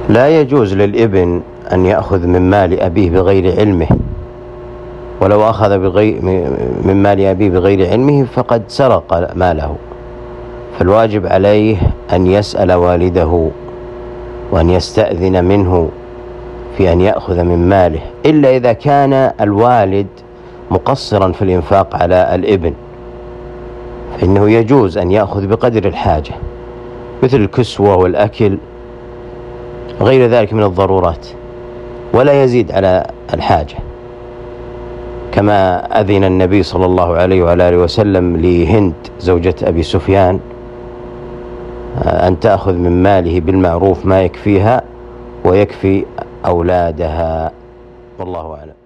لا يجوز للابن أن يأخذ من مال أبيه بغير علمه، ولو أخذ من مال أبيه بغير علمه فقد سرق ماله، فالواجب عليه أن يسأل والده وأن يستأذن منه في أن يأخذ من ماله، إلا إذا كان الوالد مقصرا في الإنفاق على الابن، فإنه يجوز أن يأخذ بقدر الحاجة مثل الكسوة والأكل غير ذلك من الضرورات، ولا يزيد على الحاجة، كما أذن النبي صلى الله عليه وعلى آله وسلم لهند زوجة أبي سفيان أن تأخذ من ماله بالمعروف ما يكفيها ويكفي أولادها، والله أعلم.